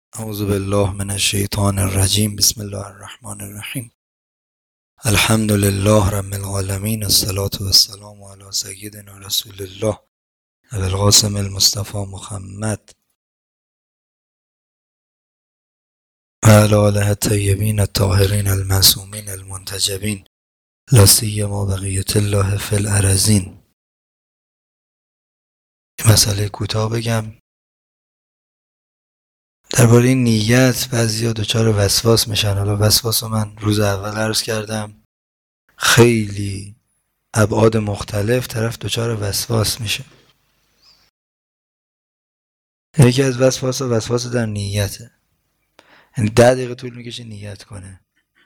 اعوذ بالله من الشیطان الرجیم. بسم الله الرحمن الرحیم. الحمد لله رب العالمین، الصلاة والسلام علی سیدنا رسول الله ابی القاسم المصطفى محمد و علی آله الطیبین الطاهرین المعصومین المنتجبین، لا سیما بقیة الله فی الارضین. مسئله کوتاه بگم درباره نیت. بعضیا دچار وسواس میشن. حالا وسواس رو من روز اول عرض کردم، خیلی ابعاد مختلف طرف دچار وسواس میشه. یکی از وسواس در نیته، یعنی 10 دقیقه طول میکشه نیت کنه.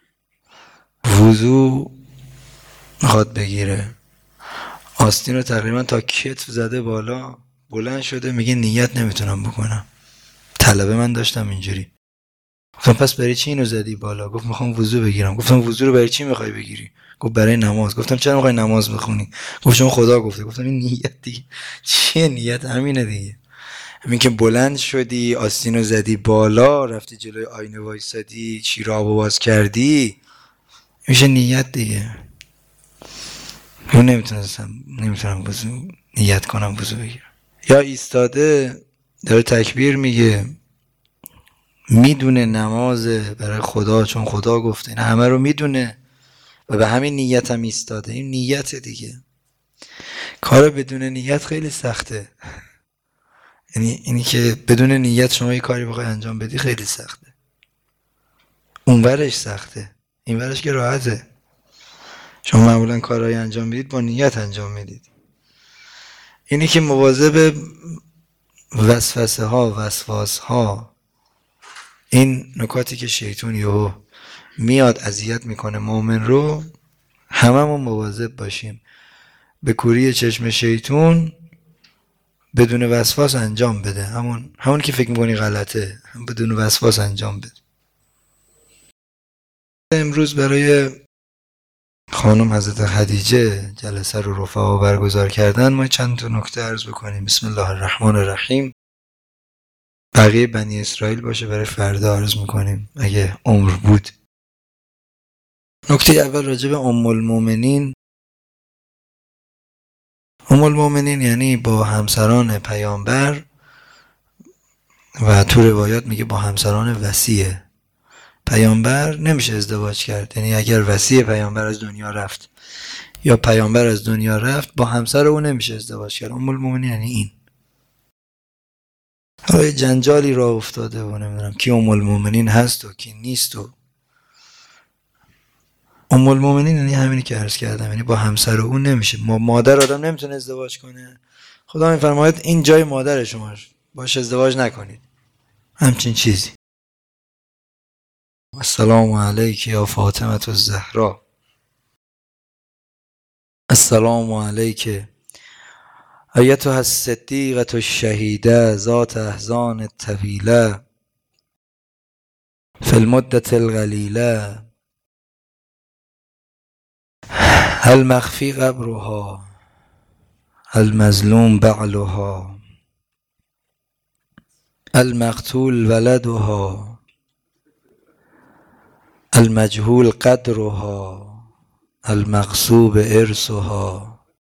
وضو میخواد بگیره، آستین رو تقریبا تا کتف زده بالا، بلند شده میگه نیت نمیتونم بکنم. طلبه من داشتم اینجوری، گفتم پس برای چی اینو زدی بالا؟ گفت میخوام وضو بگیرم. گفتم وضو رو برای چی میخوای بگیری؟ گفت برای نماز. گفتم چرا میخوای نماز بخونی؟ گفت چون خدا گفته. گفتم این نیت دیگه چیه؟ نیت همینه دیگه. همین که بلند شدی، آستین رو زدی بالا، رفتی جلوی آینه وایسادی، شیر آب باز کردی، میشه نیت دیگه. من نمیتونم وضو نیت کنم وضو بگیرم. یا ایستاده داره تکبیر میگه، میدونه نماز برای خدا چون خدا گفته، این همه رو میدونه و به همین نیت هم ایستاده. این نیت دیگه. کار بدون نیت خیلی سخته. یعنی اینی که بدون نیت شما یه کاری بخوای انجام بدی خیلی سخته. اونورش سخته، اینورش که راحته. شما معمولا کارهای انجام میدید با نیت انجام میدید. اینی که مواظب وسوسه ها، وسواس ها، این نکاتی که شیطان یهو میاد اذیت میکنه مؤمن رو، هممون مواظب باشیم. به کوری چشم شیطان بدون وسواس انجام بده. همون که فکر میکنی غلطه، بدون وسواس انجام بده. امروز برای خانم حضرت خدیجه جلسه رو رفقا برگزار کردن. ما چند تا نکته عرض بکنیم. بسم الله الرحمن الرحیم. بقیه بنی اسرائیل باشه برای فردا عرض میکنیم اگه عمر بود. نکته اول راجع به ام المؤمنین. ام المؤمنین یعنی با همسران پیامبر و تو روایات میگه با همسران وصی پیامبر نمیشه ازدواج کرد. یعنی اگر وصی پیامبر از دنیا رفت یا پیامبر از دنیا رفت، با همسر او نمیشه ازدواج کرد. ام المؤمنین یعنی این. حالا جنجالی راه افتاده و نمیدونم کی ام المؤمنین هست و کی نیست. و ام المؤمنین یعنی همینی که عرض کردم، یعنی با همسر او نمیشه. مادر آدم نمیتونه ازدواج کنه. خدا میفرماید این جای مادر شماست، باش ازدواج نکنید. همچین چیزی. السلام علیک یا فاطمه الزهرا. السلام علیک ایتها الصدیقة الشهیده ذات احزان طویله فی المدة القلیله المخفی قبرها المظلوم بعلها المقتول ولدها المجهول قدرها المغصوب ارثها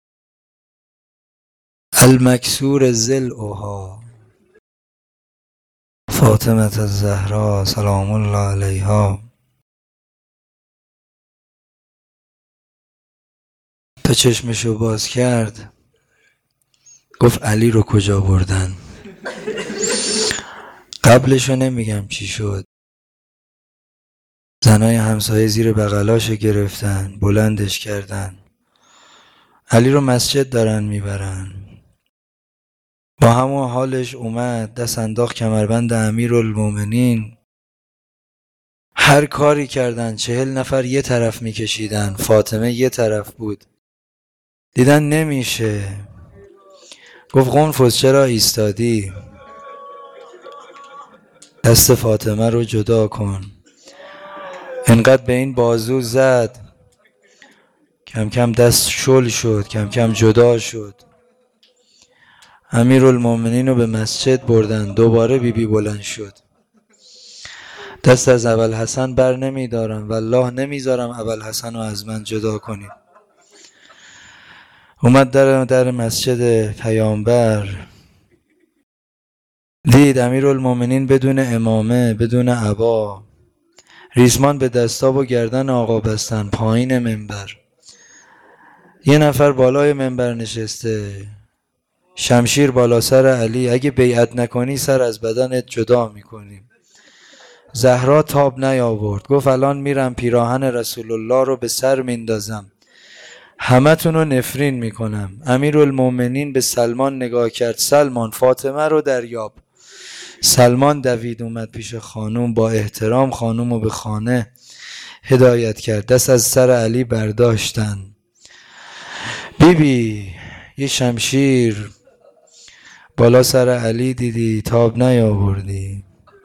المکسور ضلعها فاطمه الزهرا سلام الله علیها. تا چشمشو باز کرد گفت علی رو کجا بردن؟ قبلشو نمیگم چی شد. زنای همسایه زیر بغلاشو گرفتن، بلندش کردن. علی رو مسجد دارن میبرن. با همون حالش اومد، دست انداخت کمربند امیرالمومنین. هر کاری کردن، 40 نفر یه طرف میکشیدن، فاطمه یه طرف بود. دیدن نمیشه. گفت قنفذ چرا ایستادی؟ دست فاطمه رو جدا کن. انقدر به این بازو زد، کم کم دست شل شد، کم کم جدا شد. امیرالمومنین رو به مسجد بردن. دوباره بیبی بلند شد. دست از ابوالحسن بر نمیدارم والله نمیذارم ابوالحسن رو از من جدا کنید. اومد در مسجد پیامبر، دید امیرالمومنین بدون امامه بدون عبا، ریسمان به دستاب و گردن آقا بستن پایین منبر. یه نفر بالای منبر نشسته، شمشیر بالا سر علی، اگه بیعت نکنی سر از بدنت جدا میکنیم. زهرا تاب نیاورد، گفت الان میرم پیراهن رسول الله رو به سر میندازم، همتون رو نفرین میکنم. امیرالمومنین به سلمان نگاه کرد، سلمان فاطمه رو دریاب. سلمان دوید اومد پیش خانوم، با احترام خانوم رو به خانه هدایت کرد. دست از سر علی برداشتن. بیبی یه شمشیر بالا سر علی دیدی تاب نیاوردی.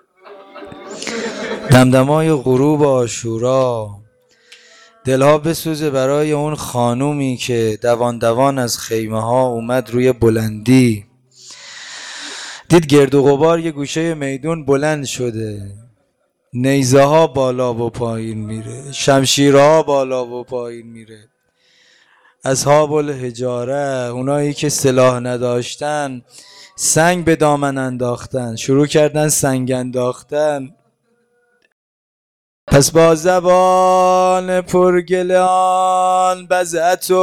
دمدمای غروب عاشورا، دلها بسوزه برای اون خانومی که دوان دوان از خیمه ها اومد روی بلندی، دید گرد و غبار یه گوشه میدون بلند شده، نیزه ها بالا و پایین میره، شمشیرها بالا و پایین میره. اصحاب الحجاره، اونایی که سلاح نداشتن، سنگ به دامن انداختن، شروع کردن سنگ انداختن. پس با زبان پرگلان بضعة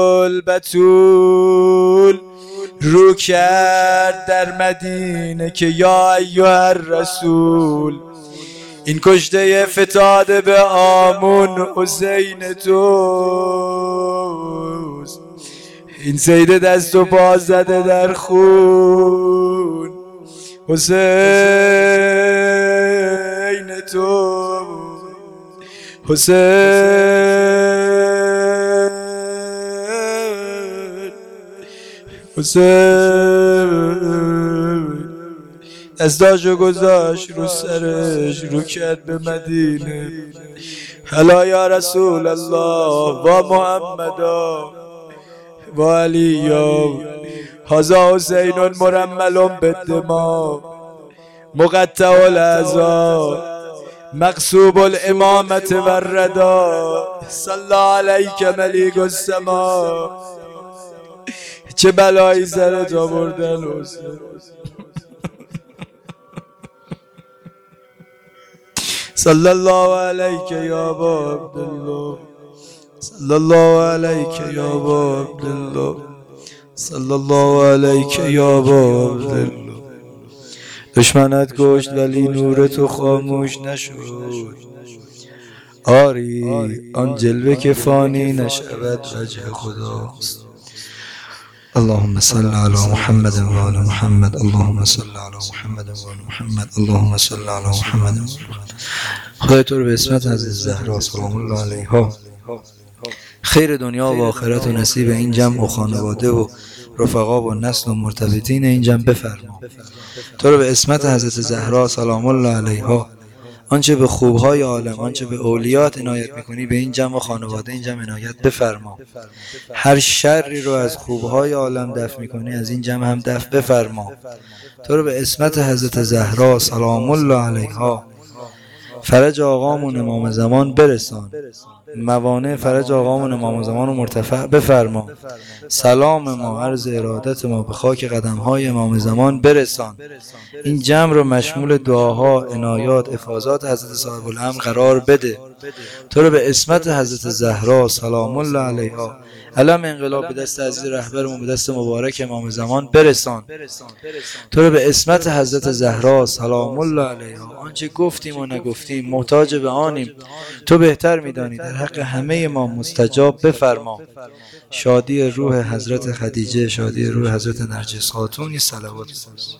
البتول رو کرد در مدینه که یا ایها الرسول، این کشته فتاده به آمون حسین توست، این سیده دست و پا زده در خون حسین توست. حسین دستاشو گذاشت رو سرش، رو کرد به مدینه. هلا یا رسول الله و محمدا و علیا، هذا حسین مرمل بالدماء مقطع الاعضاء مقصوب الامامة والردا، صلی علیک ملیک السما. چه بلایی سرت آوردن حسین. صلی الله علیک یا ابا عبدالله، صلی الله علیک یا ابا عبدالله، صلی الله علیک یا ابا عبدالله. دشمنت کشت ولی نور تو خاموش نشد، آری آن جلوه که فانی نشود وجه خداست. اللهم صل علی محمد و آل محمد، اللهم صل علی محمد و آل محمد، اللهم صل علی محمد و آل محمد. خدای تو رو به اسمت حضرت زهرا سلام الله علیها خیر دنیا و آخرت و نصیب این جمع و خانواده و رفقا و نسل و مرتبطین این جمع بفرما. تو رو به اسمت حضرت زهرا سلام الله علیها آنچه به خوبهای عالم، آنچه به اولیات عنایت میکنی به این جمع و خانواده این جمع عنایت بفرما. هر شری رو از خوبهای عالم دفع میکنی از این جمع هم دفع بفرما. تو رو به اسمت حضرت زهرا سلام الله علیها فرج آقامون امام زمان برسان، موانع فرج آقامون امام زمان رو مرتفع بفرما. سلام ما، عرض ارادت ما به خاک قدمهای امام زمان برسان. این جمع رو مشمول دعاها، عنایات، افاضات حضرت صاحب الامر قرار بده. تو رو به اسمت حضرت زهرا سلام الله علیها علم انقلاب به دست عزیز رهبرمون، به دست مبارک امام زمان برسان. تو رو به اسمت حضرت زهرا سلام الله علیها آنچه گفتیم و نگفتیم محتاج به آنیم، تو بهتر میدانی، در حق همه ما مستجاب بفرما. شادی روح حضرت خدیجه، شادی روح حضرت نرجس خاتون، صلوات